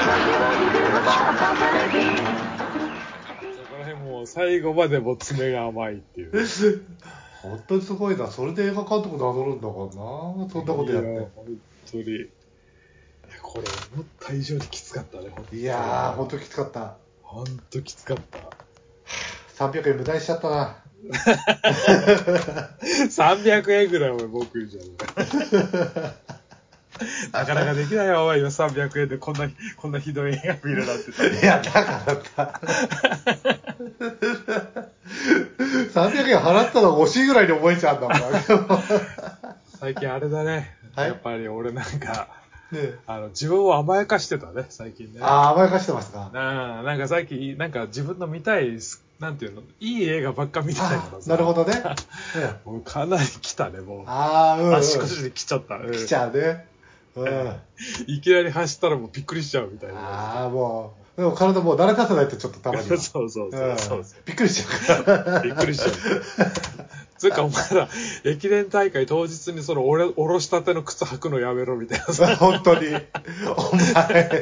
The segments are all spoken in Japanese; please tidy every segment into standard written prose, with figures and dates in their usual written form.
こら辺もう最後までも爪が甘いっていう。 本当にすごいな。それで映画監督名乗るんだからな。そんなことやって。 いや、本当に。これ思った以上にきつかったね。 いやー、本当にきつかった。 本当きつかった。 300円無駄にしちゃったな。 300円ぐらい俺僕じゃん。なかなかできないよ、お前今300円でこんなひどい映画見るなんて。 いや、だからさ。300円払ったのが惜しいぐらいに思えちゃうんだもん。 最近あれだね。 はい、 やっぱり俺なんか、 ね、 自分を甘やかしてたね、最近ね。 ああ、甘やかしてますか。 なんか最近、なんか自分の見たい、なんていうの、いい映画ばっか見てたからさ。 なるほどね。 もうかなり来たね、もう。足腰で来ちゃった。 来ちゃうね。 いきなり走ったらもうびっくりしちゃうみたいな。 ああ、もう、でも体もう慣れさせないとちょっとたまに。 そう。 びっくりしちゃうから。 びっくりしちゃう。つうかお前ら、駅伝大会当日にそのおろしたての靴履くのやめろみたいなさ。 本当に。お前。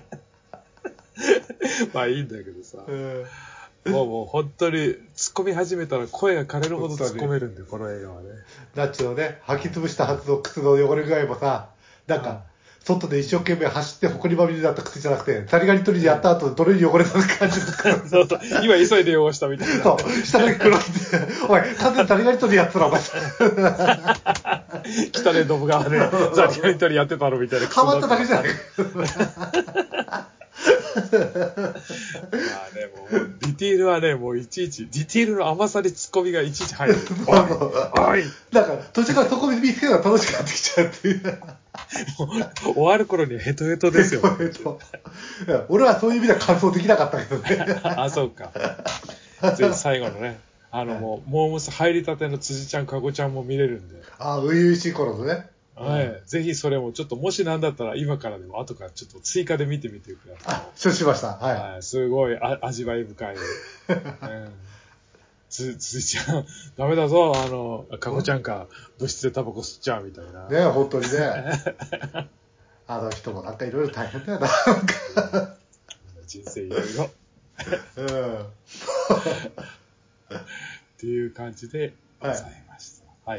まあいいんだけどさ。もう本当に突っ込み始めたら声が枯れるほど突っ込めるんで、この映画はね。 ナッチのね、履き潰したはずの靴の汚れ具合もさ、なんか、外で一生懸命走って埃まみれになった靴じゃなくて、ザリガニ取りにやった後、泥に汚れた感じですから。 そう。今急いで汚したみたいな。 そう。下だけ黒いって。おい、完全にザリガニ取りやってたらお前。 北でドブ川でザリガニ取りやってたのみたいな。 変わっただけじゃない。 まあね、もう、ディティールはね、もういちいち、ディティールの甘さでツッコミがいちいち入る。おいなんか、途中からそこ見つけたら楽しくなってきちゃうっていう。 終わる頃にヘトヘトですよ。 俺はそういう意味では感想できなかったけどね。 あ、そうか。ぜひ最後のね、もう、モームス入りたての辻ちゃん、かごちゃんも見れるんで。 初々しい頃のね。 はい。ぜひそれもちょっと、もしなんだったら今からでも後からちょっと追加で見てみてください。 承知しました。はい。 すごい味わい深い。辻ちゃん、ダメだぞ、かこちゃんか、部室でタバコ吸っちゃうみたいな。 ね、本当にね。あの人もなんかいろいろ大変だよな。 人生いろいろ。っていう感じでございました。はい。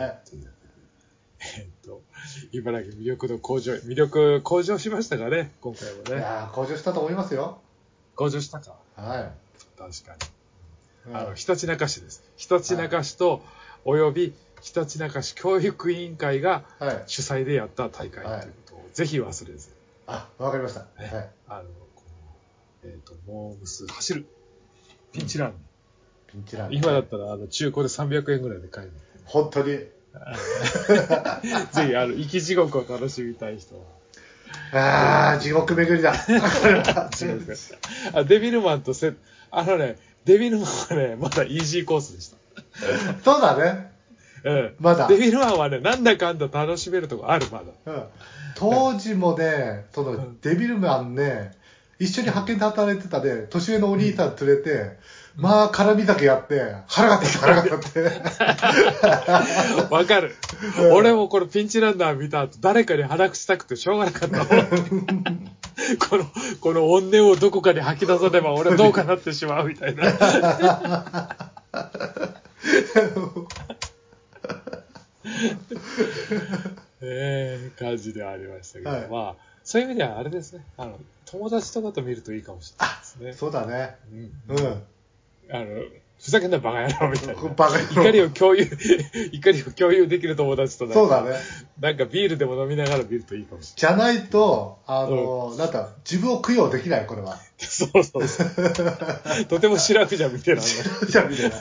茨城魅力向上しましたかね、今回もね。 いやー、向上したと思いますよ。 向上したか。 はい。 確かに。ひたちなか市です。ひたちなか市と、およびひたちなか市教育委員会が主催でやった大会ということを、ぜひ忘れず。 わかりました。はい。 モームス走る。ピンチラン。今だったら、中古で300円ぐらいで買える。 本当に。 ぜひ、生き地獄を楽しみたい人は。地獄巡りだ。 地獄。デビルマンとデビルマンはね、まだイージーコースでした。 そうだね。まだ。 デビルマンはね、なんだかんだ楽しめるとこある、まだ。 当時もね、デビルマンね、一緒に派遣で働いてたね、年上のお兄さん連れて、まあ、絡み酒やって、腹が立って。 わかる。俺もこれピンチランナー見た後、誰かに腹くしたくてしょうがなかった。この怨念をどこかに吐き出さねば俺どうかなってしまうみたいな。感じではありましたけど、まあ、そういう意味ではあれですね、友達とかと見るといいかもしれないですね。 そうだね。 ふざけんなバカ野郎みたいな。 バカ野郎。 怒りを共有できる友達とそうだね。 なんかビールでも飲みながら見るといいかもしれない。じゃないと、なんか、自分を供養できない、これは。 そう。とてもシラフじゃ見てらんない。シラフじゃ見てない。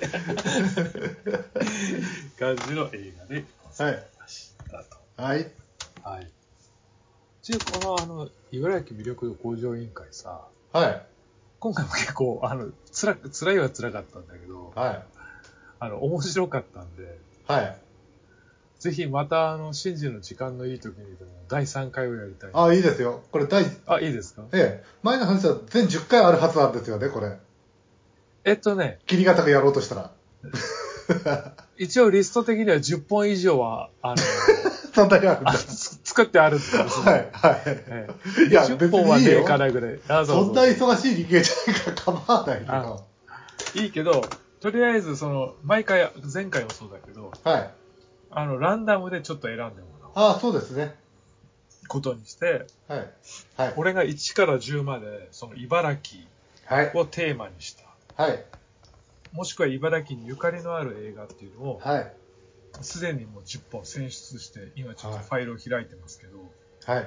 感じの映画でございましたと。 はい。 はい。この、茨城魅力向上委員会さ。 はい。 今回も結構、辛いは辛かったんだけど、 はい。 面白かったんで、 はい。 ぜひまた、シンジの時間のいい時にでも、第3回をやりたい。 いいですよ。これいいですか？ 前の話は全10回あるはずなんですよね、これ。 切りがたくやろうとしたら。 一応リスト的には10本以上は、 そんなにあるんだ。 作作ってあるんですよ。 はい。いや、 10本はねえかなぐらい。 そんな忙しい人間じゃないから構わないけど。 いいけど、とりあえず、前回もそうだけど、 はい。 ランダムでちょっと選んでもらう。 ああ、そうですね。 ことにして、 はい。はい。 俺が1から10まで、茨城をテーマにした。 はい。 もしくは茨城にゆかりのある映画っていうのを、 はい。 すでにもう10本選出して、今ちょっとファイルを開いてますけど、 はい。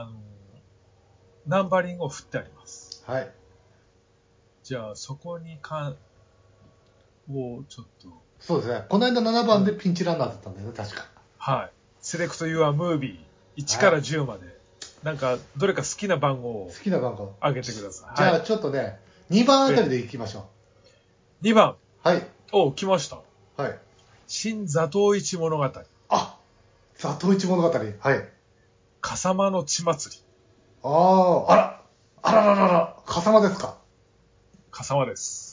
ナンバリングを振ってあります。 はい。 じゃあ、そこにをちょっと。 そうですね。この間7番でピンチランナーだったんだよね、確か。 はい。セレクト Your Movie 1から10まで。なんか、どれか好きな番号を。 好きな番号。 上げてください。 じゃあ、ちょっとね、2番あたりでいきましょう。2番。 はい。 お、来ました。 はい。 新座頭市物語。 あ、座頭市物語。はい。 笠間の血祭り。 あら、笠間ですか。 笠間です。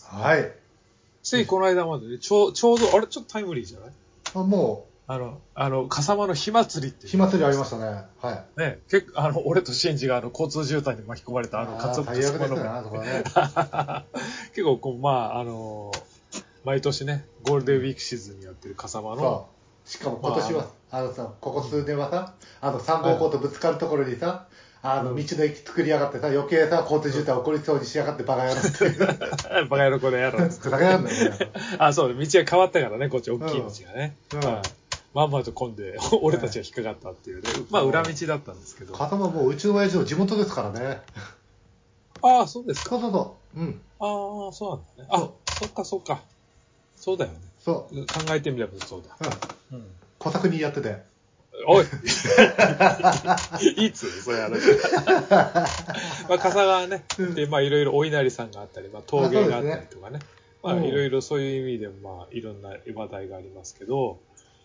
はい。 ついこの間までね、ちょうど、あれちょっとタイムリーじゃない？ もう、笠間の火祭りっていう。 火祭りありましたね。はい。 ね、俺とシンジが交通渋滞に巻き込まれたカツオ最悪ですね、そこはね。 結構毎年ね、ゴールデンウィークシーズンにやってる笠間の。 そう。しかも今年は、ここ数年はさ、3号コートぶつかるところにさ、道の駅作りやがってさ、余計さ、交通渋滞起こりそうにしやがってバカ野郎っていう。 バカ野郎これやろうって。 バカ野郎だよね。 そう、道が変わったからね、こっち大きい道がね。まんまと混んで、俺たちが引っかかったっていうね。裏道だったんですけど。 笠間もうちの親父の地元ですからね。 ああ、そうですか。 そう。うん。 ああ、そうなんだね。そっか。そうだよね。 そう。 考えてみればそうだ。 うん。小作人やってて。 おいいつそういう話。笠川ね。で、いろいろお稲荷さんがあったり、陶芸があったりとかね。いろいろそういう意味でも、いろんな話題がありますけど、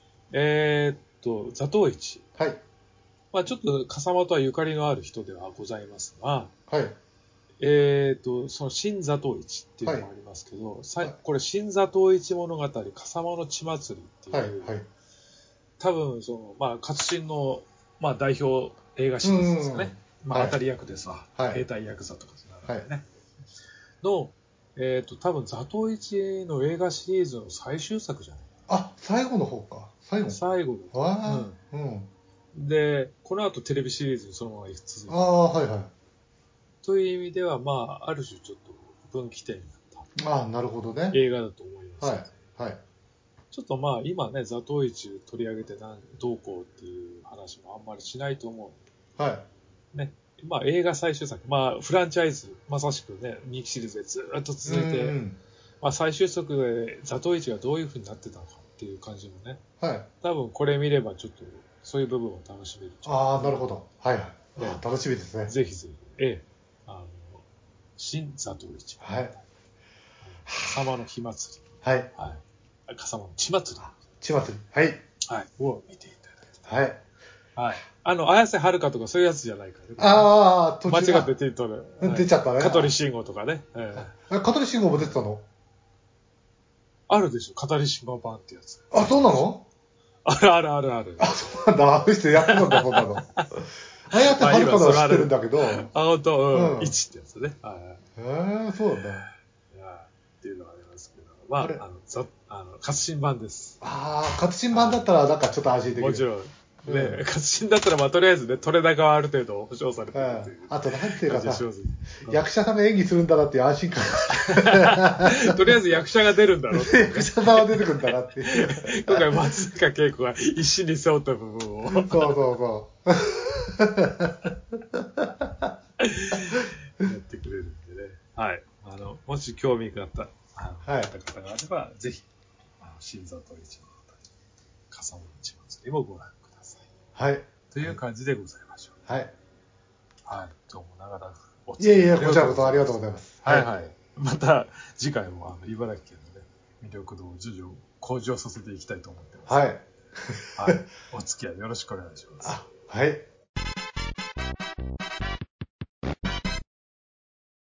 座頭市。 はい。 ちょっと笠間とはゆかりのある人ではございますが、 はい。 その新座頭市っていうのもありますけど、これ新座頭市物語、笠間の血祭りっていう、多分勝新の、代表映画シリーズですかね。当たり役でさ、兵隊ヤクザとかね。の、多分座頭市の映画シリーズの最終作じゃない。 あ、最後の方か。最後だ。で、この後テレビシリーズにそのまま続いて。 はいはい。 という意味では、ある種ちょっと分岐点になった。 なるほどね。 映画だと思います。 はい。 ちょっと今ね、座頭市取り上げてどうこうっていう話もあんまりしないと思う。はい。 ね。映画最終作、フランチャイズ、まさしくね、人気シリーズでずっと続いて、最終作で座頭市がどういう風になってたのかっていう感じもね。 はい。 多分これ見ればちょっと、そういう部分を楽しめる。 なるほど。はいはい。楽しみですね。 ぜひぜひ。新座頭市。 はい。 笠間の火祭り。 はい。 笠間の血祭り。 血祭り。はい。 はい。を見ていただいて。 はい。 綾瀬はるかとかそういうやつじゃないからね。間違って手に取る。 出ちゃったね。 香取慎吾とかね。 香取慎吾も出てたの？ あるでしょ、香取慎吾版ってやつ。 そうなの？ ある。 そうなんだ。あの人やってたんだ、そんなの。綾瀬はるかのは知ってるんだけど。 本当、1ってやつね。 そうなんだ。 っていうのがありますけど。活新版です。 活新版だったら、なんかちょっと安心できる。 もちろん。ね、活新だったら、とりあえずね、取れ高はある程度保証されてるっていう。 あと、なんていうかさ、役者さんが演技するんだなっていう安心感。 とりあえず役者が出るんだろうって。 役者さんは出てくるんだなっていう。 今回、松坂慶子が一心に背負った部分を。 そう。 やってくれるんでね。はい。もし興味があった方があれば、ぜひ、新座頭市の笠間の血祭りもご覧ください。 はい。 という感じでございましょう。 はい。 はい。どうも長らくお付き合い。いや、こちらこそありがとうございます。 はい。また次回も茨城県のね、魅力度を徐々向上させていきたいと思ってます。 はい。 お付き合いよろしくお願いします。 はい。